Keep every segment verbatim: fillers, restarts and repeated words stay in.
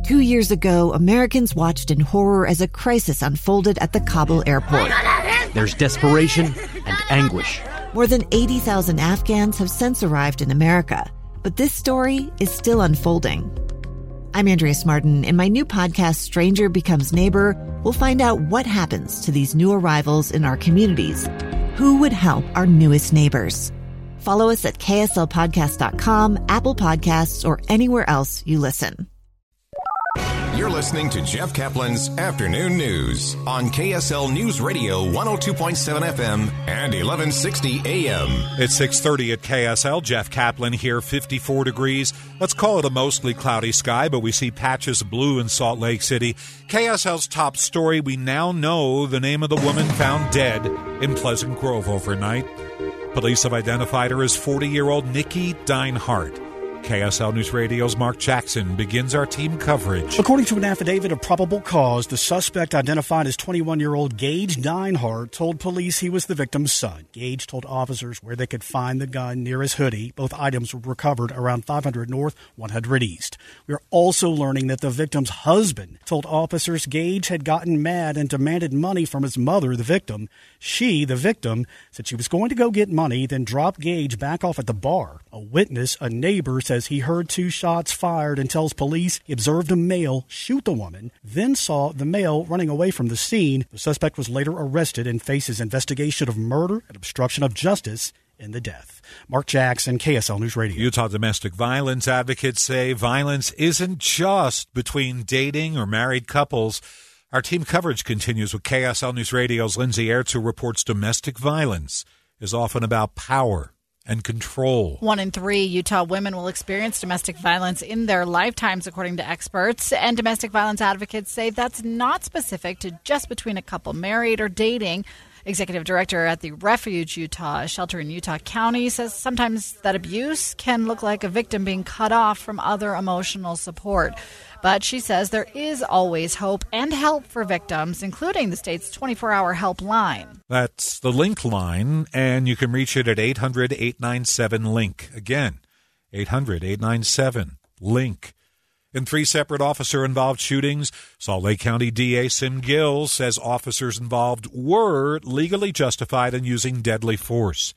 Two years ago, Americans watched in horror as a crisis unfolded at the Kabul airport. There's desperation and anguish. More than eighty thousand Afghans have since arrived in America, but this story is still unfolding. I'm Andrea Martin. In my new podcast, Stranger Becomes Neighbor, we'll find out what happens to these new arrivals in our communities. Who would help our newest neighbors? Follow us at K S L podcast dot com, Apple Podcasts, or anywhere else you listen. You're listening to Jeff Kaplan's Afternoon News on K S L News Radio one oh two point seven F M and eleven sixty A M. It's six thirty at K S L. Jeff Kaplan here, fifty-four degrees. Let's call it a mostly cloudy sky, but we see patches of blue in Salt Lake City. K S L's top story, we now know the name of the woman found dead in Pleasant Grove overnight. Police have identified her as forty-year-old Nikki Dinehart. K S L News Radio's Mark Jackson begins our team coverage. According to an affidavit of probable cause, the suspect, identified as twenty-one-year-old Gage Dinehart, told police he was the victim's son. Gage told officers where they could find the gun near his hoodie. Both items were recovered around five hundred North, one hundred East. We are also learning that the victim's husband told officers Gage had gotten mad and demanded money from his mother, the victim. She, the victim, said she was going to go get money, then dropped Gage back off at the bar. A witness, a neighbor, says he heard two shots fired and tells police he observed a male shoot the woman, then saw the male running away from the scene. The suspect was later arrested and faces investigation of murder and obstruction of justice in the death. Mark Jackson, K S L News Radio. Utah domestic violence advocates say violence isn't just between dating or married couples. Our team coverage continues with K S L News Radio's Lindsay Aerts, who reports domestic violence is often about power and control. One in three Utah women will experience domestic violence in their lifetimes, according to experts. And domestic violence advocates say that's not specific to just between a couple married or dating. Executive director at the Refuge Utah shelter in Utah County says sometimes that abuse can look like a victim being cut off from other emotional support. But she says there is always hope and help for victims, including the state's twenty-four hour helpline. That's the Link line, and you can reach it at eight hundred, eight nine seven, LINK. Again, eight hundred, eight nine seven, LINK. In three separate officer-involved shootings, Salt Lake County D A Sim Gill says officers involved were legally justified in using deadly force.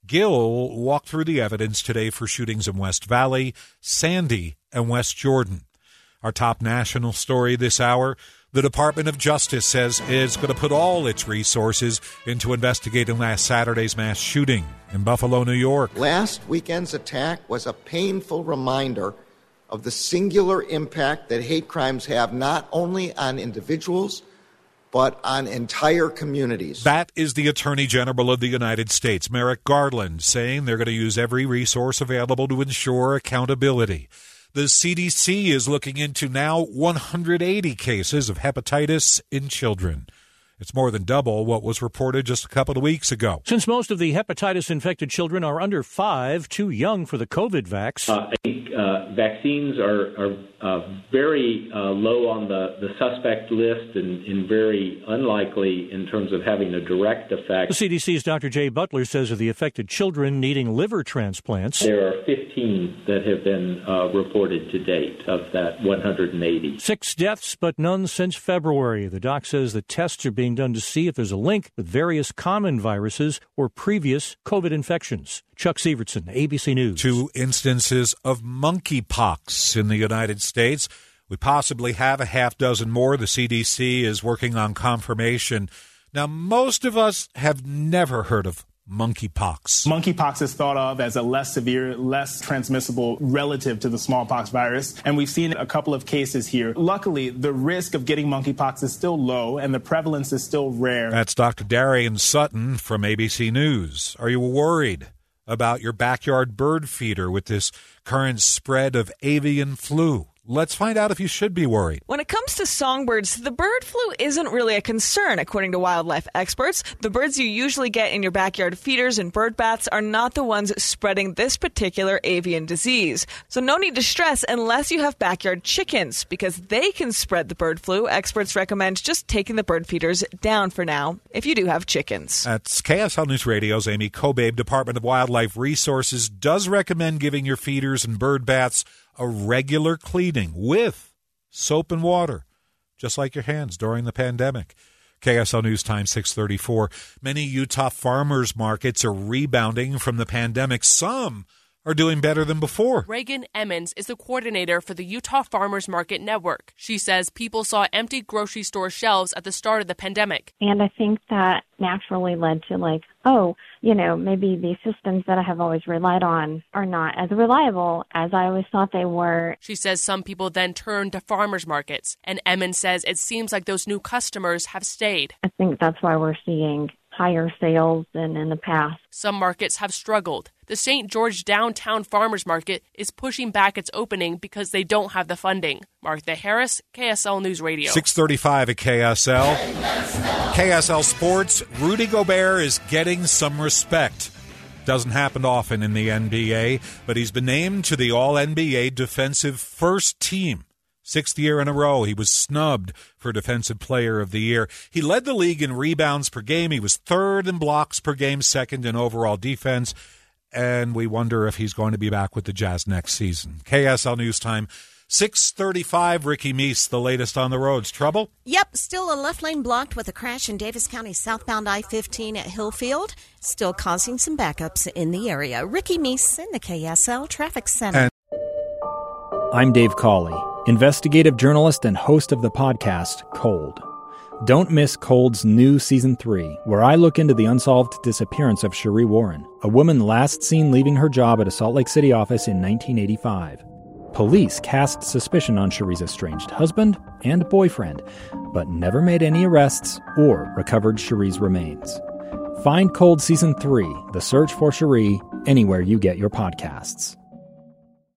Gill walked through the evidence today for shootings in West Valley, Sandy, and West Jordan. Our top national story this hour, the Department of Justice says it's going to put all its resources into investigating last Saturday's mass shooting in Buffalo, New York. Last weekend's attack was a painful reminder of the singular impact that hate crimes have not only on individuals, but on entire communities. That is the Attorney General of the United States, Merrick Garland, saying they're going to use every resource available to ensure accountability. The C D C is looking into now one hundred eighty cases of hepatitis in children. It's more than double what was reported just a couple of weeks ago. Since most of the hepatitis-infected children are under five, too young for the COVID vax. Uh, I think uh, vaccines are, are uh, very uh, low on the, the suspect list and, and very unlikely in terms of having a direct effect. The C D C's Doctor Jay Butler says of the affected children needing liver transplants, there are fifteen that have been uh, reported to date of that one hundred eighty. Six deaths, but none since February. The doc says the tests are being done to see if there's a link with various common viruses or previous COVID infections. Chuck Sievertson, A B C News. Two instances of monkeypox in the United States. We possibly have a half dozen more. The C D C is working on confirmation. Now, most of us have never heard of monkeypox. Monkeypox is thought of as a less severe, less transmissible relative to the smallpox virus, and we've seen a couple of cases here. Luckily, the risk of getting monkeypox is still low, and the prevalence is still rare. That's Doctor Darian Sutton from A B C News. Are you worried about your backyard bird feeder with this current spread of avian flu? Let's find out if you should be worried. When it comes to songbirds, the bird flu isn't really a concern, according to wildlife experts. The birds you usually get in your backyard feeders and bird baths are not the ones spreading this particular avian disease. So no need to stress unless you have backyard chickens, because they can spread the bird flu. Experts recommend just taking the bird feeders down for now if you do have chickens. That's K S L News Radio's Amy Kobabe. Department of Wildlife Resources does recommend giving your feeders and bird baths a regular cleaning with soap and water, just like your hands during the pandemic. K S L News Time, six thirty-four. Many Utah farmers markets are rebounding from the pandemic. Some are doing better than before. Reagan Emmons is the coordinator for the Utah Farmers Market Network. She says people saw empty grocery store shelves at the start of the pandemic. And I think that naturally led to like, oh, you know, maybe these systems that I have always relied on are not as reliable as I always thought they were. She says some people then turned to farmers markets, and Emmons says it seems like those new customers have stayed. I think that's why we're seeing higher sales than in the past. Some markets have struggled. The Saint George Downtown Farmers Market is pushing back its opening because they don't have the funding. Martha Harris, K S L News Radio. six thirty-five at K S L. K S L Sports, Rudy Gobert is getting some respect. Doesn't happen often in the N B A, but he's been named to the All-N B A Defensive First Team. Sixth year in a row, he was snubbed for Defensive Player of the Year. He led the league in rebounds per game. He was third in blocks per game, second in overall defense. And we wonder if he's going to be back with the Jazz next season. K S L News Time, six thirty-five. Ricky Meese, the latest on the roads. Trouble? Yep, still a left lane blocked with a crash in Davis County southbound I fifteen at Hillfield. Still causing some backups in the area. Ricky Meese in the K S L Traffic Center. And- I'm Dave Cawley, investigative journalist and host of the podcast Cold. Don't miss Cold's new Season three, where I look into the unsolved disappearance of Cherie Warren, a woman last seen leaving her job at a Salt Lake City office in nineteen eighty-five. Police cast suspicion on Cherie's estranged husband and boyfriend, but never made any arrests or recovered Cherie's remains. Find Cold Season three, The Search for Cherie, anywhere you get your podcasts.